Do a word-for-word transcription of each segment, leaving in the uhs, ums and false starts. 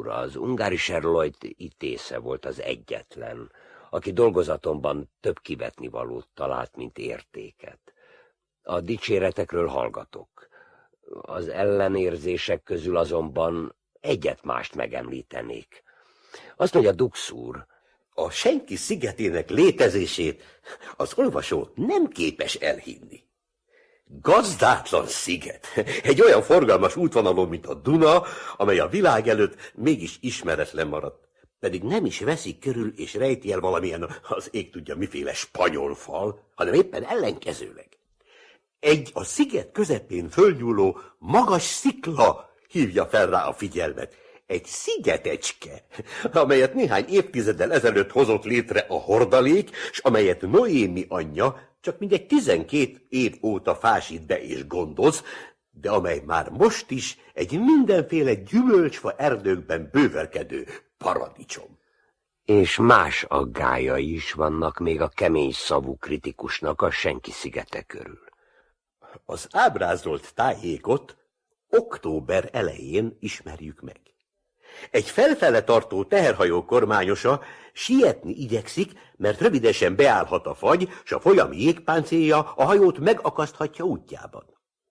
úr, az Ungarischer Leute ítésze volt az egyetlen, aki dolgozatomban több kivetnivalót talált, mint értéket. A dicséretekről hallgatok. Az ellenérzések közül azonban egyet mást megemlítenék. Azt mondja Dux úr, a senki szigetének létezését az olvasó nem képes elhinni. Gazdátlan sziget, egy olyan forgalmas útvonalon, mint a Duna, amely a világ előtt mégis ismeretlen maradt. Pedig nem is veszik körül és rejti el valamilyen, az ég tudja miféle spanyol fal, hanem éppen ellenkezőleg. Egy a sziget közepén fölnyúló magas szikla hívja fel rá a figyelmet. Egy szigetecske, amelyet néhány évtizeddel ezelőtt hozott létre a hordalék, s amelyet Noémi anyja csak mindegy tizenkét év óta fásít be és gondoz, de amely már most is egy mindenféle gyümölcsfa erdőkben bővelkedő paradicsom. És más aggályai is vannak még a kemény szavú kritikusnak a senki szigete körül. Az ábrázolt tájékot október elején ismerjük meg. Egy felfele tartó teherhajó kormányosa sietni igyekszik, mert rövidesen beállhat a fagy, s a folyami jégpáncélja a hajót megakaszthatja útjában.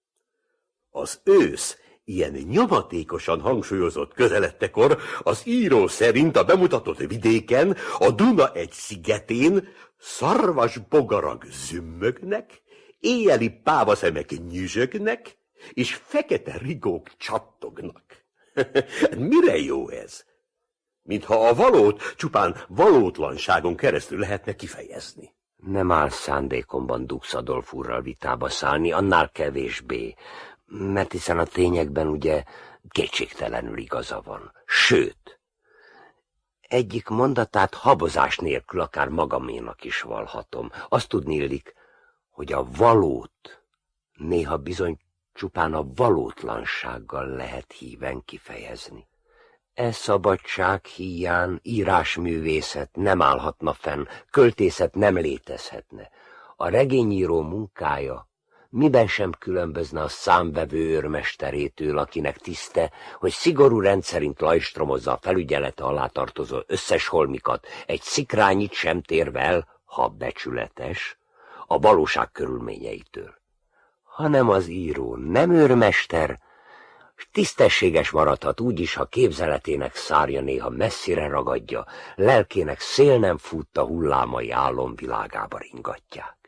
Az ősz ilyen nyomatékosan hangsúlyozott közelettekor az író szerint a bemutatott vidéken, a Duna egy szigetén szarvas bogarak zümmögnek, éjjeli pávaszemek nyüzsögnek, és fekete rigók csattognak. Mire jó ez? Mintha a valót csupán valótlanságon keresztül lehetne kifejezni. Nem áll szándékomban Dux Adolf úrral vitába szállni, annál kevésbé, mert hiszen a tényekben ugye kétségtelenül igaza van. Sőt, egyik mondatát habozás nélkül akár magaménak is vallhatom. Azt tudnillik, hogy a valót néha bizony csupán a valótlansággal lehet híven kifejezni. E szabadság híján írásművészet nem állhatna fenn, költészet nem létezhetne. A regényíró munkája miben sem különbözne a számvevő őrmesterétől, akinek tiszte, hogy szigorú rendszerint lajstromozza a felügyelete alá tartozó összes holmikat, egy szikrányit sem térvel, ha becsületes, a valóság körülményeitől. Hanem az író nem őrmester, s tisztességes maradhat úgy is, ha képzeletének szárja néha messzire ragadja, lelkének szél nem futta hullámai álomvilágába ringatják.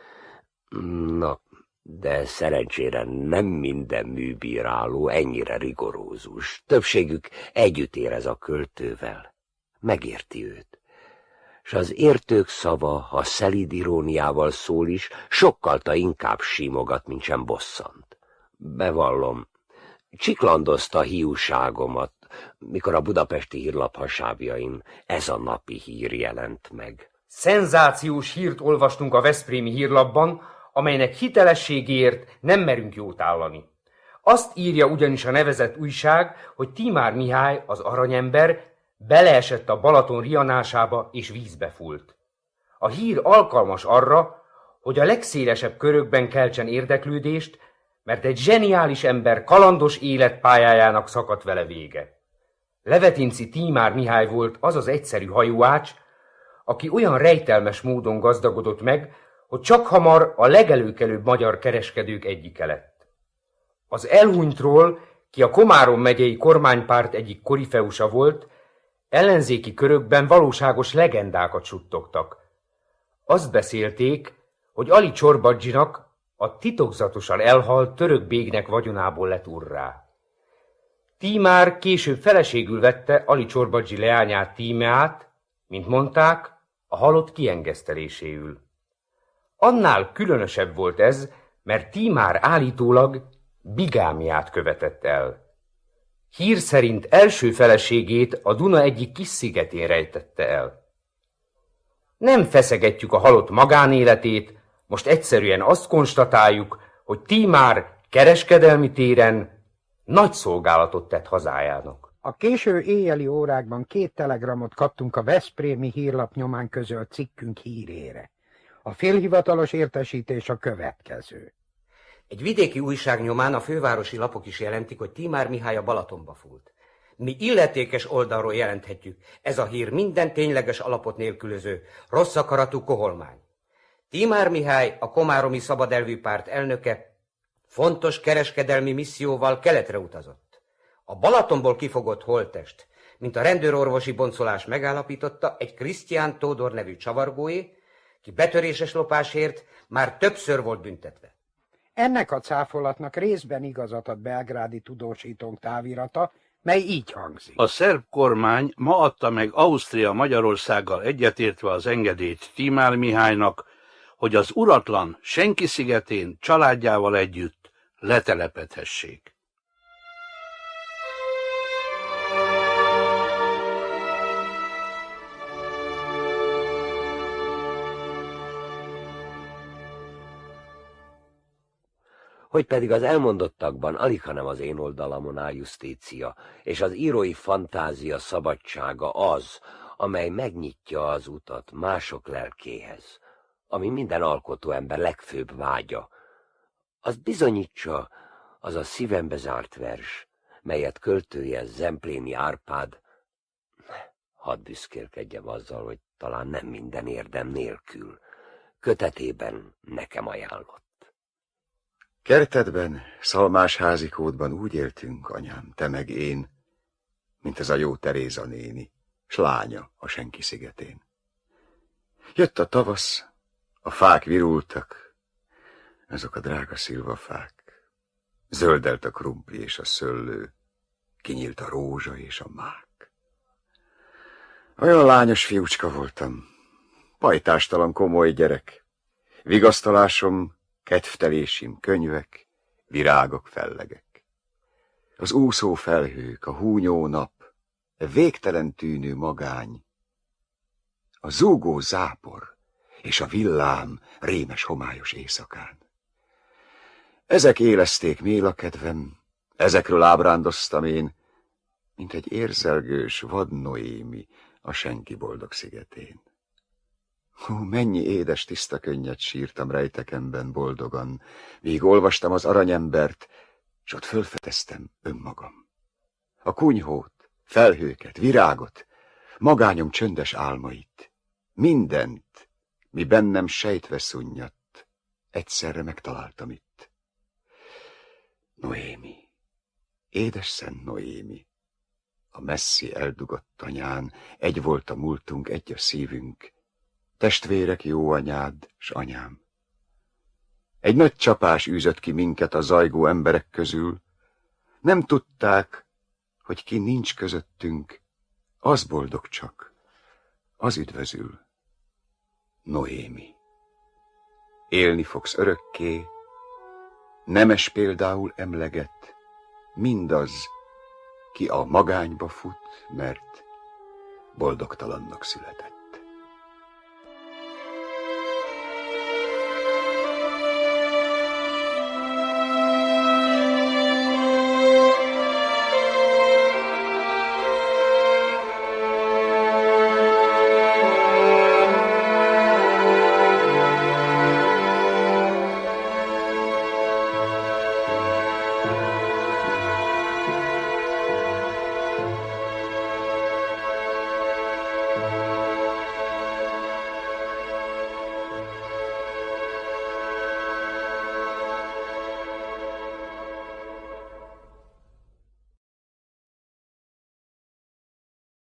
Na, de szerencsére nem minden műbíráló ennyire rigorózus. Többségük együtt érez a költővel, megérti őt. S az értők szava, ha szelíd iróniával szól is, sokkalta inkább símogat, mint sem bosszant. Bevallom, csiklandozta hiúságomat, mikor a budapesti hírlap hasábjain ez a napi hír jelent meg. Szenzációs hírt olvastunk a veszprémi hírlapban, amelynek hitelességéért nem merünk jót állani. Azt írja ugyanis a nevezett újság, hogy Tímár Mihály, az aranyember, beleesett a Balaton rianásába és vízbe fúlt. A hír alkalmas arra, hogy a legszélesebb körökben keltsen érdeklődést, mert egy zseniális ember kalandos életpályájának szakadt vele vége. Levetinci Tímár Mihály volt az az egyszerű hajóács, aki olyan rejtelmes módon gazdagodott meg, hogy csak hamar a legelőkelőbb magyar kereskedők egyike lett. Az elhunytról, ki a Komárom megyei kormánypárt egyik korifeusa volt, ellenzéki körökben valóságos legendákat suttogtak. Azt beszélték, hogy Ali Csorbadzsinak, a titokzatosan elhalt török bégnek vagyonából lett urrá. Tímár később feleségül vette Ali Csorbadzsi leányát, Tímeát, mint mondták, a halott kiengeszteléséül. Annál különösebb volt ez, mert Tímár állítólag bigámiát követett el. Hír szerint első feleségét a Duna egyik kis szigetén rejtette el. Nem feszegetjük a halott magánéletét, most egyszerűen azt konstatáljuk, hogy Tímár kereskedelmi téren nagy szolgálatot tett hazájának. A késő éjjeli órákban két telegramot kaptunk a veszprémi hírlap nyomán közölt cikkünk hírére. A félhivatalos értesítés a következő. Egy vidéki újság nyomán a fővárosi lapok is jelentik, hogy Tímár Mihály a Balatonba fúlt. Mi illetékes oldalról jelenthetjük, ez a hír minden tényleges alapot nélkülöző, rossz akaratú koholmány. Tímár Mihály, a komáromi szabadelvű párt elnöke, fontos kereskedelmi misszióval keletre utazott. A Balatonból kifogott holttest, mint a rendőrorvosi boncolás megállapította, egy Krisztián Tódor nevű csavargóé, ki betöréses lopásért már többször volt büntetve. Ennek a cáfolatnak részben igazat ad belgrádi tudósítónk távirata, mely így hangzik. A szerb kormány ma adta meg Ausztria Magyarországgal egyetértve az engedélyt Tímár Mihálynak, hogy az uratlan Senki szigetén családjával együtt letelepedhessék. Hogy pedig az elmondottakban alighanem az én oldalamon áll Justícia, és az írói fantázia szabadsága az, amely megnyitja az utat mások lelkéhez, ami minden alkotó ember legfőbb vágya. Az bizonyítsa az a szívembe zárt vers, melyet költője Zempléni Árpád, hadd büszkélkedjem azzal, hogy talán nem minden érdem nélkül, kötetében nekem ajánlott. Kertedben, szalmás házikódban úgy éltünk, anyám, te meg én, mint ez a jó Teréza néni, s lánya a Senki szigetén. Jött a tavasz, a fák virultak, azok a drága szilvafák, zöldelt a krumpli és a szöllő, kinyílt a rózsa és a mák. Olyan lányos fiúcska voltam, pajtástalan komoly gyerek, vigasztalásom, kedvtelésim, könyvek, virágok, fellegek. Az úszó felhők, a húnyó nap, a végtelen tűnő magány, a zúgó zápor és a villám rémes homályos éjszakán. Ezek élezték mélakedvem, ezekről ábrándoztam én, mint egy érzelgős vad Noémi a Senki boldog szigetén. Hú, mennyi édes tiszta könnyet sírtam rejtekemben boldogan, míg olvastam az aranyembert, s ott fölfedeztem önmagam. A kunyhót, felhőket, virágot, magányom csöndes álmait, mindent, mi bennem sejtve szunnyadt, egyszerre megtaláltam itt. Noémi, édes szent Noémi, a messzi eldugott anyán, egy volt a múltunk, egy a szívünk, testvérek, jó anyád s anyám. Egy nagy csapás űzött ki minket a zajgó emberek közül. Nem tudták, hogy ki nincs közöttünk, az boldog csak, az üdvözül. Noémi, élni fogsz örökké, nemes például emleget, mindaz, ki a magányba fut, mert boldogtalannak született.